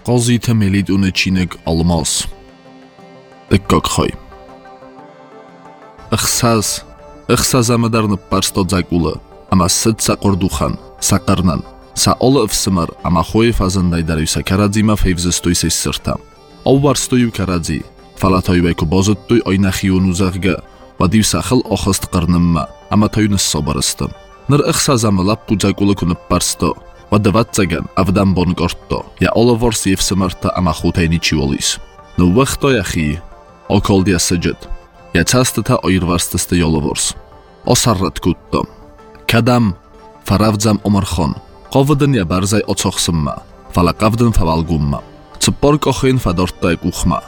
قاضی تملید اون چینگ الماس دکاک خواهی اخساز اما در نپرستا زگوله اما سد سقردوخان سقرنن سأل افسمر اما خوی فازندای دریو سکرادزی ما فیوزستوی سیسترتم او برستویو کرادزی فلاتایو ایکو بازدتوی آی نخیونو زغگه و دیو ساخل آخست قرنم ما اما تایو نسا برستم نر اخساز اما لب قوزگوله کنه پرستا و دوات زگن افدام بانگارتا یا اولوار سیفسمرتا اما خوتینی چیولیس نو وقتا یخی آکال دیا سجد یا چاستتا آیروارستست یالوارس آسرت کودتا کدام فراوزم عمرخان قاودن یا برزای آتاخسم ما فلا قاودن فوالگوم ما چپارک آخین فدارتا گوخما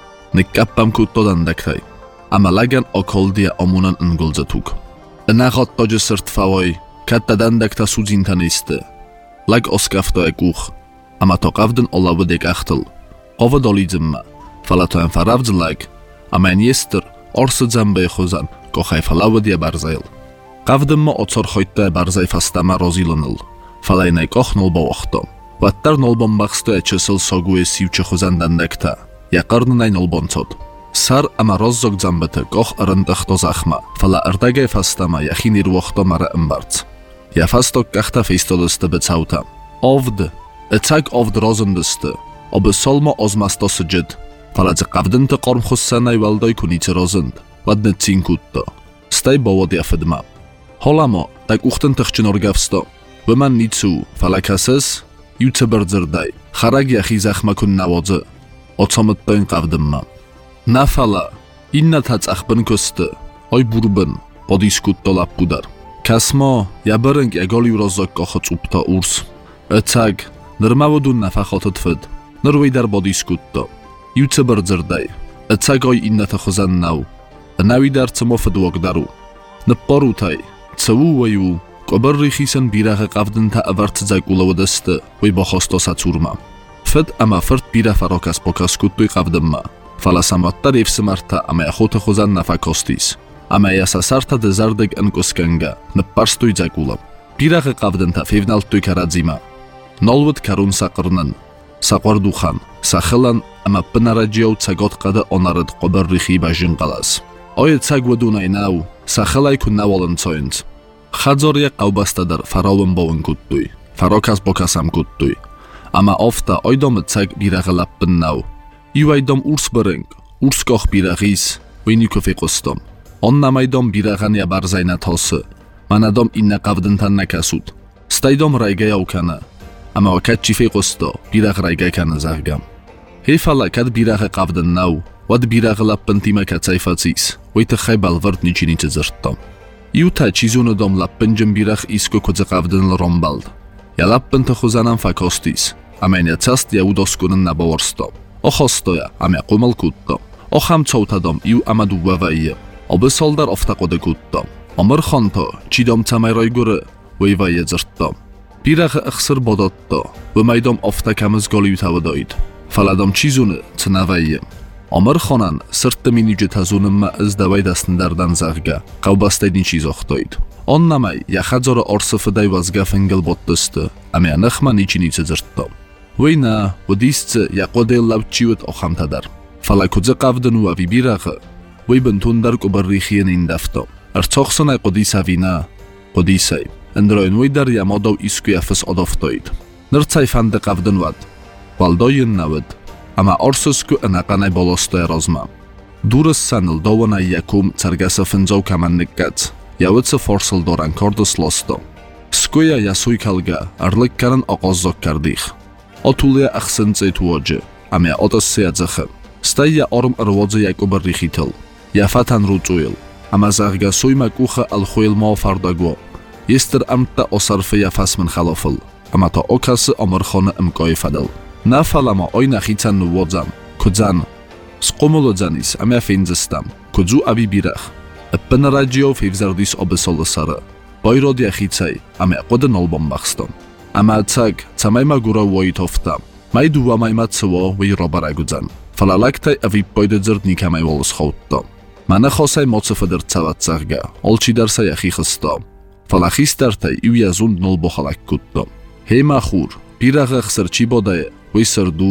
نکپم کودتا دندکتای اما لگن آکال دیا آمونن انگلزتوک نخات تاج سرت فوای کت دندکتا سوزین تنیسته لگ اسکافتا گوخ اما تا قاودن آلاو دیگ اختل قاود آلیزم ما فلا تا فراوز لگ اما این یستر آرس زنبه خوزن که خیف لاو دیا برزایل قاودن ما آتار خویتا برزای فستما رازیلنل فلا اینای کاخ نل با وقتا و تر نل بان بخستا چسل ساگوی سیوچه خوزن دندکتا یا قرن نای نل بان تاد سر اما راز زگ زنبته کاخ ارندختا زخما فلا اردگه فستما یخی نیر وقتا مرا امبرد یا فستا کختا فیستالسته بچاوتا آفد اتاق آفد رازندسته آب سالما آزمستا سجد فلا زی قاودن تا قرم خسنای والدای کنیت رازند ود نتین کودتا ستای باوادی افدما حالا ما تاک اوختن تخچن ارگفستا و من نیتسو فلا کسس یوت بردزردای خرگ یخی زخما کن نوازه آتامت داین قاودن ما نه فلا این نتاц اخبن کسته آی بوربن بادیس کودتا لب بودر کسما یا برنگ اگالیو رازاک آخت اوبتا اورس اتاق نرمودون نفخاتت فد نروی در بادیس کودتا یوت بردزردای اتاق آی این نتخوزن نو نوی در تما فدواک درو نپارو تای تسوو ویو قبر ریخیسن بیرخ قفدن تا اورت زگوله و دسته وی با خواستا ساتورما فد اما فرد بیره فراکس باکس کودتوی قفدن ما فلا سماتر افسمرتا اما اخوت خوزن نفکاستیس اما یاساسارتا دزردگ انکسکنگا نپرستوی زگوله بیرخ قفدن تا فیونالتوی کرادزیما نالود کرون سقرنن سقردوخان ساخلن اما پنراجیو تساگات قده آنارد قبر ریخی باجین قلاس آیا تساگ و دونای ناو ساخلای کن نوالن تاینت خادزاری قوبسته در فراون باون کودتوی فراکس باکسم کودتوی اما آفتا آیدام تساگ بیرخ لپن ناو ایو ایدام اورس برنگ اورس کاخ بیرخیس وینی کفی قستم آن نمایدام بیرخن یا برزای نتاسه من ادام این نقودن تن نکسود ستایدام رایگه او کنه اما وکت چیفی قستا بیرخ رایگه کنه زغگم هیفالا کت بیرخ قودن نو ود بیرخ لپن تیمه کت سایفاتیس ویت خی بلورد نیچینی تزرتم ایو تا چیزون دام لپن جم بیرخ ایسکو کت قودن لرمبالد یا لپن تخوزنم فکاستیس اما این تست یا او داسکنن نباورستا آخاستایا اما قومل کودتا آخم چوتادام ایو اما دو وایه آب سال در افتقاده کودتا امر خانتا چیدام تمای رای گره وی وایه زرتام بیرخ اخسر باداتا و میدام افتکمز گالیو تاو داید فلادام چیزونه تنوایه امر خانن سرت مینی جتازونم ما از دوای دستن دردن زغگه قوبسته دین چیز اختاید آن نمی یا خجار آرصف دای وزگه فنگل باد دسته اما نخمه نیچی نیچه زرتام وی نه و دیست یا قده لب چیوت آخم تدر فلا کجه قودن و وی بیرخ وی بنتون در قبر ریخین این دفتا ارتاخسن قدیس وی نه قدیسی اندراین وی در یماداو ایسکوی افس آدافتاید نرچای فند قودن ود والداین نود اما آرسسکو انقانای بالاستای رازما دورس سنل داوانای یکوم چرگس فنجاو کمن نگت یاویتس فارسل دارن کاردس لاستا سکویا یاسوی کلگه ارلک کرن آقازاک کردیخ آتولیا اخسنزای تواجه اما آدس سیادزخه ستا یا آرم ارواز یکو بر ریخیتل یا فتن رو جویل اما زغگه سوی مکوخ الخویل ما فردگوا یستر امتا اصرف یا فس من خلافل اما تا اوکس امرخانه امکای فدل نفل ما آی نخیتن نوازم کجان سقومولو زنیس اما فینزستم کجو ابی بیرخ اپن راجیو فیوزردیس آب سال سره بایراد یخیتای اما قد نالبام بخستم اما تاگ تمای ما گورا وای تافتم مای دو مای ما تسوا وی را برگزن فلالکتای اوی باید زرد نیکمای والس خوتم من خواستای ماتصف در تسوت زغگه آلچی در سیخی خستم فلاخیست در تای ایو یزون نل بخلک کدتم هی مخور بیرخ اخسر چی باده وی سردو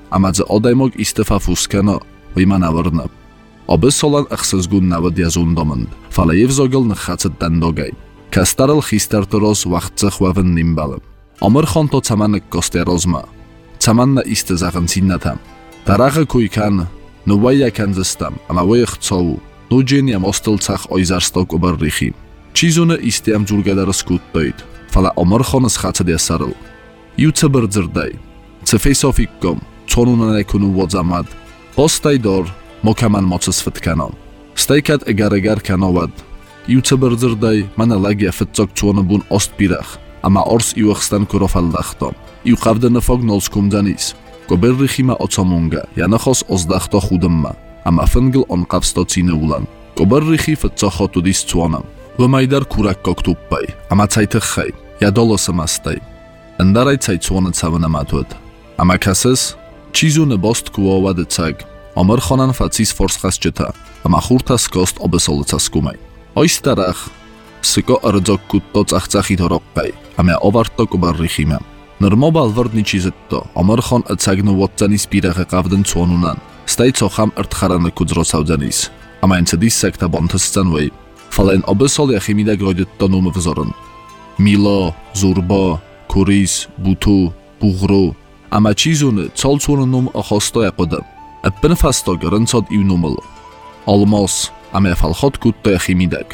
ամաձը օդայմոգ իստեֆաֆուսկանո վիմանավրնը։ Աբսոլան ըխսզգուն նավդ յազունդոմն, ֆալաև զոգել նխացը տանդոգայ, կաստարել խիստարտորոս վաղծը խվավն նիմբալը։ Ամր խոնտո ծամանը կոստերոզմա, ծամաննա իստը զաղնցիննաթամ, տարաղը կույքան, նուվայական զստամ, ամավոյ խծովու, նուջենիամ ոստել ծախ օյզարստոկ օբարրիխի, չիզունը իստիամ ձուրգադարս կուտտոյդ, ֆալա ամր խոնս խացը դյասարել, յուծը բրձրդայ, ծվեյսոֆիկ կոմ, ծոնունանեքունու ոձամատ, ոստայ դոր, մոքաման մոցս վտկանոն, ստայքատ էգարեգար կանովատ, յուծը բրձրդայ, մանալագյա վտծոք ծոնը բուն օստ բիրախ, ամա օրս իուղստան կուրոֆալ դախտոմ, իուղավդը նվոգ նոլսկում ձանիս, կոբերրիխիմա օծոմունգա, յանախոս օզդախտո խուդմմա, ամա ֆնգլ օնկավստո ծինը ուլան, կոբերրիխի վտծո խոտուդիս ծոնը, վմայդար կուրակ կոկտուպպայ, ամա ցայթը խայ, յադոլոսը մաստայ, ընդարայ ցայ ծոնը ցավնամատուդ, ամա կասես, չիզունը բոստ կուովադը ցագ, ամր խոնան ֆացիս ֆորսխաս ջթա, ամա խուրթաս կոստ օբսոլը ցասկումայ, օյս տարախ, սկո ըրձոք կուտտո ծախծախի թորոկկայ, ամա օվարտո կոբերրիխիմա, նրմոբալ վրդնի չիզտտո, ամր խոն ըցագնու ոծանիս բիրաղը կավդն ծոնունան, ստայ ծոխամ ըրտխարանը կուծրոցավձանիս, ամա ենցդիս սեկտա բոնթսցան վեյ, ֆալեն օբսոլ յախիմիդա գրոդտո նումը վզորն, միլո, զուրբո, քուրիս, բութու, բուղրու, ամա չիզունը ծոլցուննում ախոստո յապոդը, ըպնֆաստո գրնցոդ իვნումլ, ալմոս, ամա ֆալխոտ կուտտո յախիմիդակ,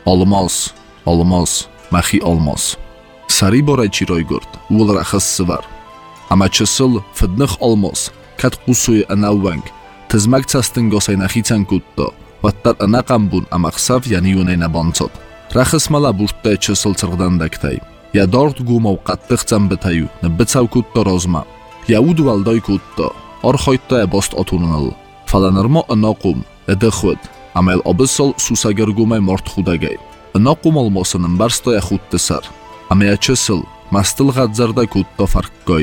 ալմոս, մախի ալմոս, սարի բորայ չիրոյգորդ, ուլրախս սվար, ամա չսլ ֆդնխ ալմոս, կատ կուսույ անավվանք, թզմակ ծաստն գոսայնախիցան կուտտո, վատտար անaqambun ամախսավ յանիյունայնա բանցոտ, ռախս մալա բուրտտե չսլ ծրդանդակտայ, յադորդ գումով կատտղծան բթայու, նբծավ կուտտո ռոզմա, յաուդ վալդոյ կուտտո, օրխոյտտո է բոստ օթուննլ, ֆալանրմո ընոկում, էդխուդ, ամել օբսոլ սուսագրգում է մորդ խուդագայ, ընոկում ալմոսն ըմբարստո է խուտ տսար, ամեա չսլ, մաստլ ғadzարդա կուտտո ֆարկգոյ,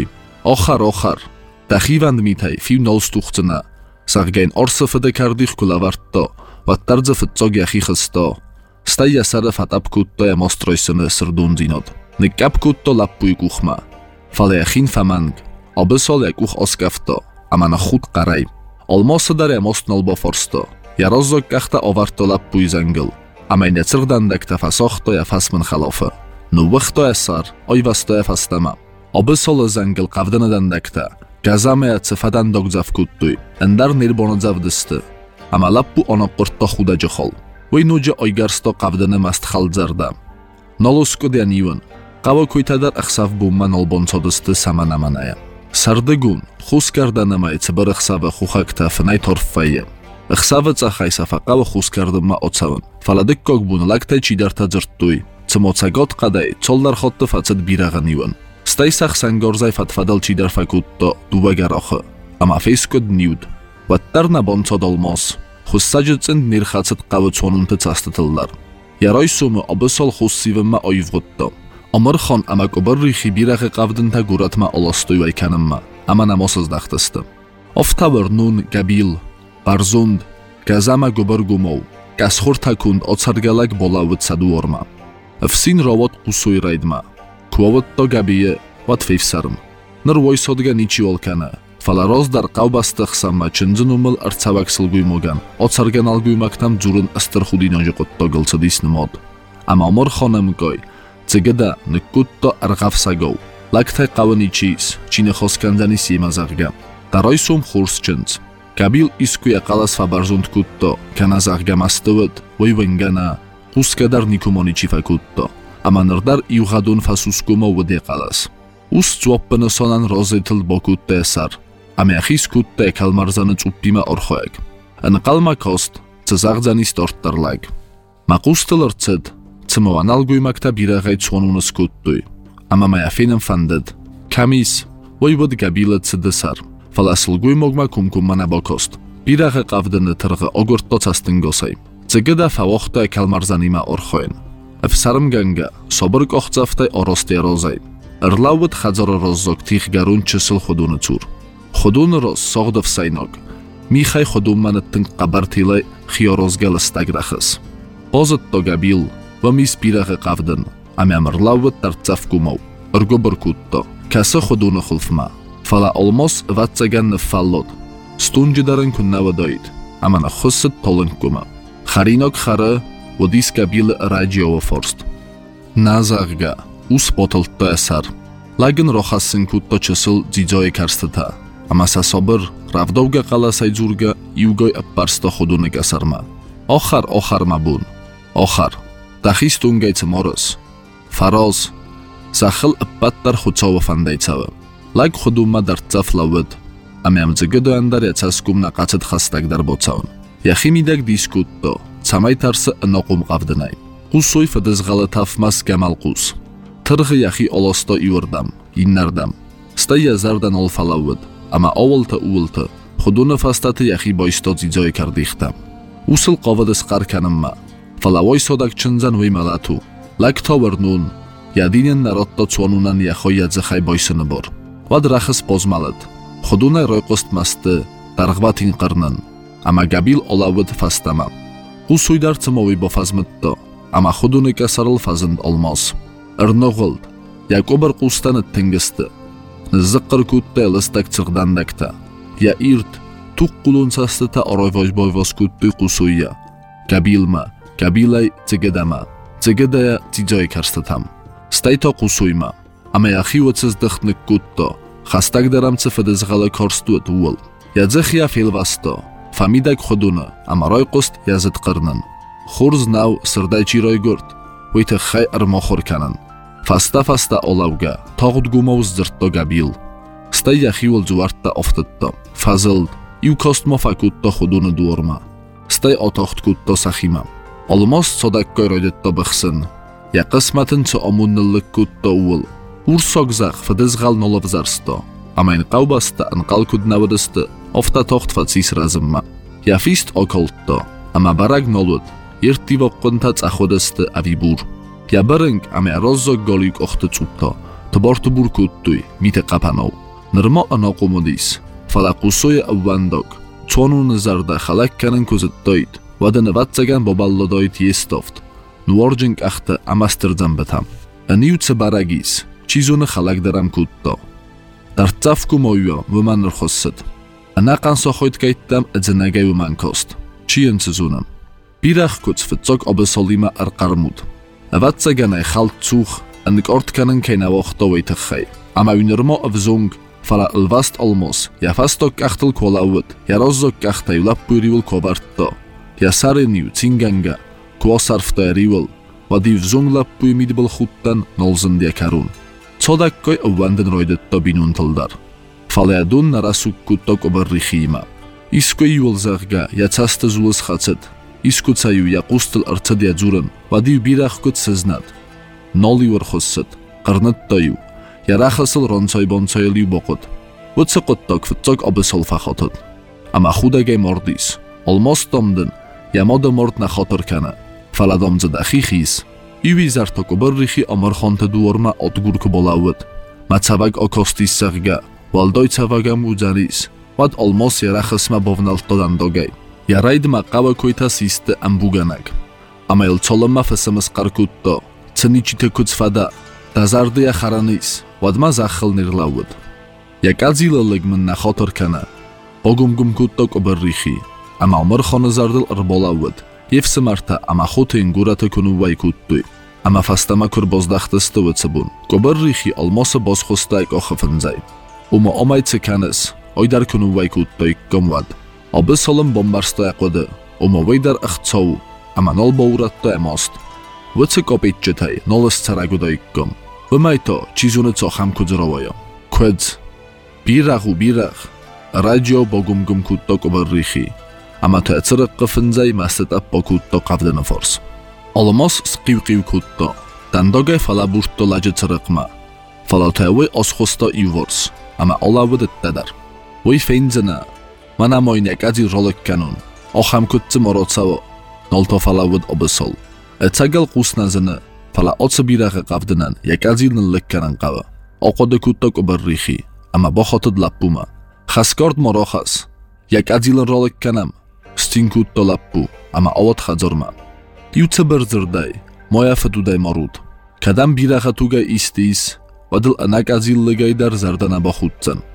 օխար, տախիվանդ միթայ, ֆիվ նոլստուղծնա, սաղգայն օրսը ֆդեկարդիխ կուլավարտտո, վատտարձը ֆծոգ յախի խստո, ստայ յասարը ֆատապ կուտտո է մոստրոյսնը սրդունձինոդ, նկապ կուտտո լապպույ կուխմա, ֆալեախին ֆամանգ, օբսոլ յակուխ օսկավտո, ամանա խուտ կարայ, ալմոսը դար է մոստնալբո ֆորստո, յարոզոկ կախտա օվարտո լապպույ զանգլ, ամայնե ծրդանդակտա ֆասոխտո յա ֆասմն խալոֆը, նուվխտո է սար, օյվաստո է ֆաստամա, օբսոլը զանգլ կավդնը դանդակտա, գազամեա ծֆադան դոգձավ կուտտույ, ընդար նիրբոնոձավ դստը, ամալապպու օնոպորտո խուդա ջխոլ, ոյ նուջը օյգարստո կավդնը մաստ խալձարդա, նոլուսկո դյանիուն, կավո կույթադար ըխսավ բումմա նոլբոնցո դստը սամանամանայա, սարդգուն, խուսկարդանամայ ծբրըխսավը խուխակտա ֆնայ թորֆվայը, ըխսավը ծախայ սաֆակավը խուսկարդմա օցավն, ֆալադիկ կոգբուն լակտայ չիդարտա ձրտտույ, ծմոցագոտ կադայ, ծոլդար խոտտը ֆացըտ բիրաղանիուն, ստայսախ սանգորզայ ֆատֆադալ չիդարֆակուտտո դուբագարոխը, ամաֆեյսկոդ նյուդ, վատտարնա բոնցոդ ալմոս, խուսսաջը ծնդ նիրխացըտ կավությունունտը ծաստըտլլար, յարոյսումը օբսոլ խուսսիվմա օյվղուտտո, ամր խոն ամակոբրրիխի բիրաղը կավդնտա գուրատմա ոլոստույ վայքանմմա, ամանամոսըզ դախտստը, օֆթավր նուն գաբիլ, բարզունդ, գազամա գոբրգումով, կասխորթակունդ օցարգալակ բոլավըտ սադու օրմա, վսին ռովոտ կուսույ ռայդմա, Քուովտտո գաբիը վատվիվ սարմ, նր ոյսոդգա նիչի ոլքանը, ֆալարոզ դար կավբաստը խսամմա չնձնումըլ արցավակսլ գույմոգան, օցարգանալ գույմակտամ ձուրն ըստր խուդինոջը կոտտո գլցդիս նմոդ, ամամոր խոնեմ գոյ, ծգդա նկուտտո արղավսագով, լակթայ կավնիչիս, չինը խոսկանձանիս իմազաղգա, տարոյսում խուրս չնց, գաբիլ իսկույա կալաս ֆաբարզունդ կուտտո, կանազաղգա մաստվըտ, ոյվնգանա, խուսկադար նիկումոնիչի ֆակուտտո, ամանրդար իուղադուն ֆասուսկումո վդե կալաս, ուս ծուապպնը սոնան ռոզետլ բոկուտտե սար, ամեախիս կուտտե կալմարզանը ծուպպիմա օրխոյակ, ընկալմա կոստ, ծզաղձանիս տորտտարլակ, մակուստը լրցդ, ծմովանալ գույմակտա բիրաղայ ծոնունս կուտտույ, ամամայաֆինն ֆանդդ, կամիս, ոյվդ գաբիլը ծդսար, ֆալասլ գույմոգմա կումկումմանա բոկոստ, բիրաղը կավդնը թրղը օգորտոց գոսայ, ծգդա ֆավոխտա կալմարզանիմա օրխոյն, Վսարմ գանգա, սոբր կողծավտայ օրոստի ռոզայ, ըրլավըտ խadzորը ռոզոկ թիխ գարուն չսլ խոդունը ծուր, խոդունը ռոզ սողդվ սայնոգ, միխայ խոդումանը տնկ կաբարտիլայ խիորոզգալը ստագրախս, պոզըտ տոգաբիլ, վմիս բիրաղը կավդն, ամյամըրլավըտ տարծավ կումով, ըրգո բրկուտտո, կասը խոդունը խլվմա, Fala olmos vatsagan nfallod. Stunjidaran kunnavadait. Amana khusset tolankuma. Kharinok khara wodiska bil radio forst. Nazarga us botaltda asar. Lakin rohassin kutto chasıl dzijoy karstata. Amasa sabr ravdovga qalasay jurga iugoy apparsta khudunik asarma. Oxar mabun. Oxar. Daxistungayts moros. Faroz. Saxil appattar khutsova fandaytsava. Lag khuduma dartsaflawad. Amamzigdo andar yatsaskumna qatsid khastagdar botsaun. Yaximidag diskutto. Samaytarsa noqum qavdinay. Qusoy fadizghala tafmas gamalqus. Tırgı yaxi olosto iwardam, innardam. Sta yazardan olfalawad. Ama awalta uwalta. Khuduna fastati yaxi boysto dzijoy kardixtam. Usul qavadis qarkanimma. Falavoy sodak chinzan wimalatu. Lag tawernun. Yadinen narodto tswanunan yaxoy yadzakhay boysini bor. Vad raxis pozmalad. Khuduna royqost masti. Dargvatin qarnan. Ama gabil olawad fastama. Qusuydar tsmovi bofazmitto. Ama khudunика sarıl fazند olmos. Ernoğuld. Yakobar qustan tingisti. Ziqqir kutta listak çırgdandakta. Ya irt. Tuqqulun sastita arayvojboyvos kuttu qusuya. Kabilma. Kabilay tigedama. Tigedaya tijoy karstatam. Stayto qusuyma. Ama yaxi watsiz dixtnik kutto. Xastagdaram tsifidizghala korstut uwal. Yadzixya filvasto. Famidak khuduna. Ama royqost yazid qirnan. Khurz naw sirdaychi roygurt. Wita khay armokhor kanan. Fasta olavga. Tog'd gumovz zirtto gabil. Stay yaxi wal juvartta oftitto. Fazil. Iu kostmo fakutto khuduna duorma. Stay otoxt kutto saxima. Olmos sodakkoy roydetto bixsin. Ya qismatin ço amunnillik kutto uwal. Ursogzaq fidizgal nolovzarsto. Amain qawbasta anqal kudnavadisti. Ofta toxt fatsis razimma. Ya fist okoltto. Ama barag nolud. Irti voqqunta tsakhodiste avibur. Ya bareng ame rozzo golik oxti tsupto. Tbortu burkuttuy mite qapanov. Nirmo anoqumudis. Fala qusoy avvandog. Tsonun zarda khalakkanin kozittoyt. Vadana vatsagan boballodoyt yestoft. Nuorjink axta amastirzam betam. Aniutse baragis. Chizuni khalakdaram kutto. Dartsafku moyo vumanir khossit. Anaqan soxoyt kayttam adzinagay vuman kost. Chien sezunam. Birach kuts fitzog obesolima arqarmud. Avatsaganay khalt zuch an ortkanen keina wochto weitachay. Ama unirmo avzung fala alvast olmos. Ya fastok achtel kolawut. Ya rozzok achtay lappuriwul kobartto. Ya sariniu tsinganga. Kuosarfto eriwul. Wadiv zung lappuy midbal khuttan nolzindia karun. Tsodakkoy avvandin roydetto binun tildar. Falayadun narasuk kuttok obarrikhima. Iskoy yulzagga yatsasta zulus khatsit. Iskutsayu yaqustil artad yajuran. Wadiv birach kut seznat. Noli warkhossit. Qarnattayu. Yaraxasil ronsoy bonsoyliu boqut. Wutsaqottok fitzog obesol fakhotot. Ama khudagay mordis. Olmos tomdin. Yamoda mord na khotor kana. Faladomzad akhixis. Iwi zartok obarrikhi amarkhonta duorma otgurku bolawut. Matsavag okostis sarga. Valdoy tsavagam ujaris. Vad olmos yaraxasma bovnaltodan dogay. Yaraydma qawa koyta siste ambuganak. Ama il tsolama fasamas qarkutto. Tsinichite kutsfada. Dazardiya kharanis. Vadma zakhil nirlawud. Yakazilalik min na khotor kana. Bogumgum kuttok obarrikhi. Ama umar khonazardil irbolawud. Yefsimarta ama khotin gurata kunuvay kuttuy. Ama fastama kur bozdaxtiste wutsabun. Gobarrikhi almosa bozkhostayk okhfinzay. Uma omaytse kanis. Oydar kunuvay kuttoy gomwad. Abi solum bombarsto yaqodi. Uma waydar ikhtsov. Ama nol bowratto emost. Wutse kopitchetay nolis tsaragudoykom. Umayto chizuni tsoham kudrovoyo. Kwedz. Birach. Radio bogumgum kuttok obarrikhi. Ama ta'tsiriq qfinzay mastat appo kutto qavdana fors. Olmos sqiwqiw kutto. Dandogay falaburtto laji tsiriqma. Falatawi oskhosto ivors. Ama olawud ittadar. Way feinzana. Mana moynek azi rolok kanun. Oxam kutsi morotsawo. Nolto falawud obesol. Etsagal qusnazini. Fala otsa biraga qavdinan. Yakazilnin likkanan qava. Oqoda kuttok obarrikhi. Ama boxotid lappuma. Xaskord moroxas. Yakazilin rolok kanam. Stin kutto lappu. Ama avot khazorma. Yutsa birzirday. Moya fatuday marud. Kadam biraga tugay istis. Vadil anakazilligay dar zardana baxutsan.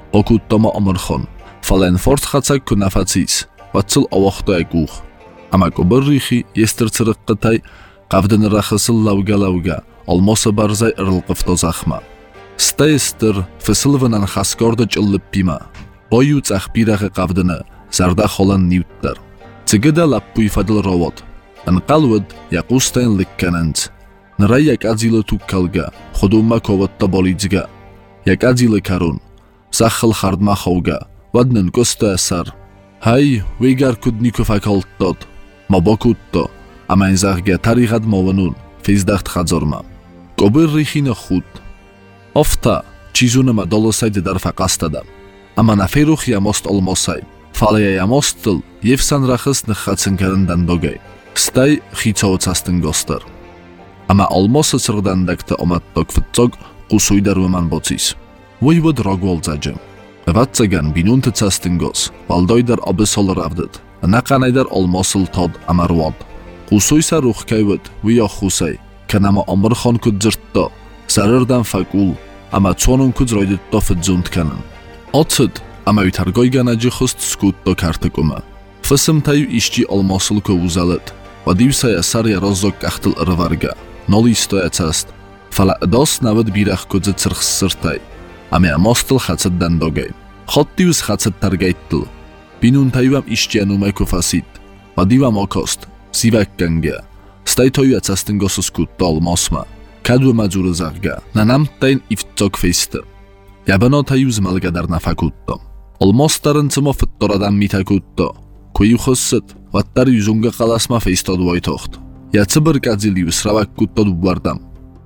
Окуттома Омархон, фален форт хацак кунафацис, ватсыл авахтай кух. Ама кобыррихи естірціріққытай, қавдын рахысыл лауга, алмосы барзай ырылқыфто захма. Стайстыр, фысылвынан хаскорды чыллып пима. Бою цахпирахы қавдыны, зарда холан ньюттар. Цигыда лаппуй фадыл ровод. Анқалвыд яқустайн ликкананц. Нырай як адзилы туккалга, худумма коватта болидзга. Як адзилы карун. Сахыл хардма хауга, ваднын көсті асар. Хай, вейгар куднику факалтот. Мабакутто, амайнзахга тарихад мованун, фейздахт хадзорма. Кобыр рихина худ. Офта, чизунама долосайди дар фақастада. Ама наферух ямост олмосай. Фалая ямостыл, евсан рахыс нахацынкарындан догай. Стай хицауцастын гостар. Ама олмосы цырдандакты оматток фытцог қусуйдар выман боцис. Войвод рогвол заджым. Ватцаган бинунты цастын гос, валдойдар абы сол равдыд. Нақанайдар олмосыл тод амарвад. Қусуйса рухкайвыд, вия хусай. Канама Омархон кудзыртто. Зарырдан факул, ама цонун кудзройдытто фыдзунтканын. Отсыд, ама ютаргойганаджи хуст скутто картыкума. Фысым таю ишчи олмосыл көвузалыд. Вадивсая саря роззок кахтыл ырварга. Ноли стоя цаст. Фала дос навыд бирах кудзы цырхсыртай. Аме амостыл хацыддан догай. Хоттивс хацыд таргайттыл. Бинун таюам ишчи анумай куфасид. Вадивам окост. Сивакканга. Стай тою цастын госу скутто олмосма. Каду маджуры зарга. Нанамттайн ифтцок фейсты. Ябано таюз малгадар нафакутто. Олмостарын цымо фытторадан митакутто. Кою хыссыт. Ваттар юзунга қаласма фейстод войтохт. Я цыбыр кадзилиус раваккутто дубвардам.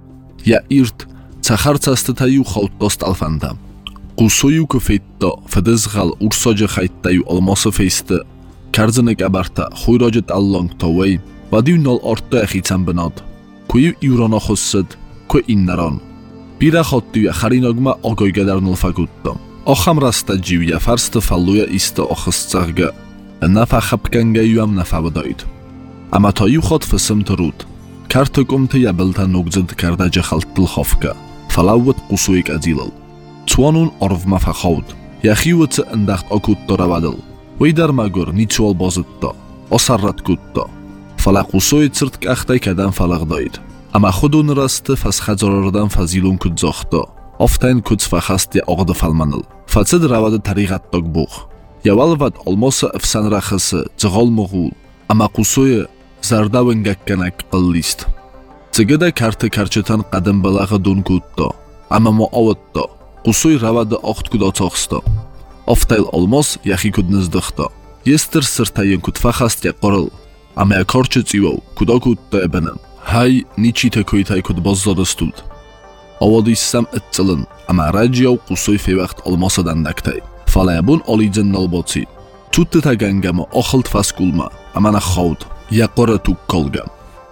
Я ирт. Цахар цасты таю хаутtost алфандам. Қусою көфейтто. Фыдызғал урсоджы хайттаю олмосы фейсты. Карзыны габарта. Хуйроджыт аллонг товей. Вадиу нол орто ахицам бинод. Кою иурано хыссыт. Ко иннарон. Бира хоттуя хариногма огойгадар нылфагутто. Охам раста дживя фарсты фаллуя исто охысцарга. Нафа хапканга юам нафавдойд. Ама таю хот фысым труд. Картыкумты ябылта ногзыд кардаджа халтыл ховка. Фалавыт қусуик адилыл. Цуанун орвма фахауд. Яхиуыцы ындахт окутто равадыл. Вейдар магур ничуал бозытто. Осаррат кутто. Фала қусуи цыртк ахтай кадан фалагдойд. Ама худун расты фасхаджорардан фазилун кудзохто. Офтайн кудз фахаст я оғды фалманыл. Фацид равады таригатток бух. Явалвад олмосы эфсан рахысы цығол мұғул. Ама қусуи зардавын гакканак қыллист. Цигыда карты карчытан қадым балағы дун кутто. Ама мо овытто. Қусуи равады оғт кудо цоқсто. Офтайл олмос яхи кудныздыхто. Естір сыртайын кудфахаст я қорыл. Ама я корчы цивоу кудо кутто ебенім. Хай ничите көйтай куд боззадыстуд. Овадиссам итцылын. Ама раджияу қусуи февахт олмосадан дактай. Фалаябун олиджен нолбоци. Тутты тагангама охылт фаскулма. Амана хауд. Я қора тук колгам.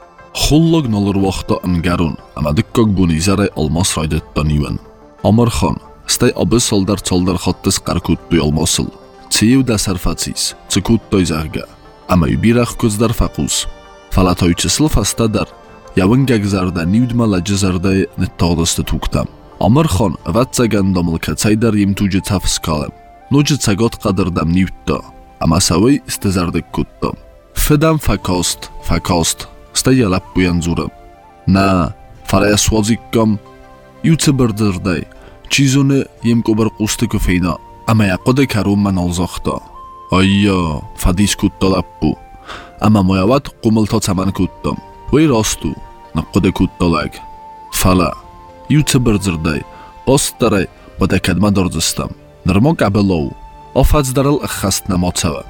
Хуллог нолыр вақта ымгарун. Ама дикког бунизарай олмос райдыттан юан. Омархон. Стай абы солдар цолдар хоттыс қаркуттуй олмосыл. Цеев да сарфацис. Цикуттой зарга. Ама юбирах куздар фақус. Фалатойчысыл фастадар. Явын гагзарда нивдма ладжизардай ниттағдысты туктам. Омархон ватсаган домылка цайдар емтуджи тафскалам. Нуджи цагот қадырдам нивтто. Ама савай истезардык куттам. Федам факост. Стай ялап буян зурам. На, фарая свозиккам. Юцы бірдірдай. Чизуны емкобір қусты көфейна. Ама яқоды карумман олзоқта. Айя, фадис кутто лаппу. Ама мояват қумылто цаман куттам. Вей расту, нақоды куттолаг. Фала. Юцы бірдірдай. Постарай, бада кадма дордыстам. Нырмок абелоу. Офацдарыл ықхастна моцава.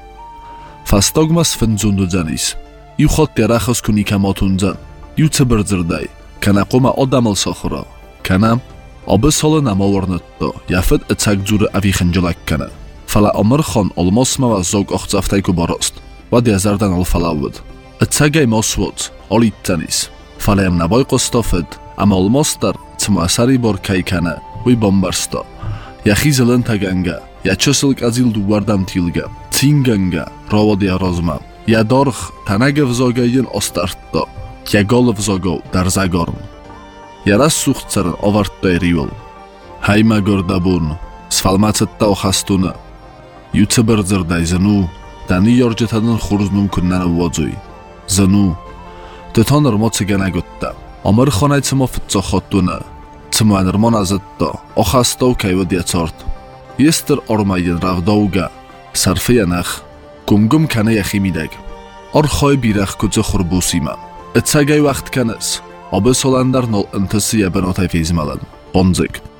Фастогма сфензунду занис. Ю хот ярахас куника мотунзан. Юцы бірдірдай. Кана қома одамыл сохура. Канам. Абы солы намаварнытто. Яфыд ицак зуры авихынжылак кана. Фала Омархон олмосма ва зог охцафтайку барост. Вад язардан алфалавуд. Ицагай мосвуд. Олиттанис. Фала ям набой қостофыд. Ама олмостар цмасари бор кайкана. Уй бомбарсто. Яхи зелен таганга. Я чысыл казил дувардам тилга. Цинганга. Ровод я розма. Я дорх танага взогайын остартто. Я гол взогов дар загорн. Я раз сухцаран оварттой ривал. Хайма гордабун. Sfalmatsetda oxastuna. YouTuber-zirday zanu. Dani yorjetadan xuruznum kunnan uvodzui. Zanu. Tetonir motsiganagutta. Amir xonaytsimo fitsoxottuna. Tsimanirmon azitto. Oxastov kayvadiatsort. Yester ormayin ravdovga. Sarfiyanakh. Gumgum kana yaximidag. Orxoy biraq kucha xurbusima. Etsagay vaqt kanas. Obe solandar nol intisi yabanotay fezmalan. Bonzik.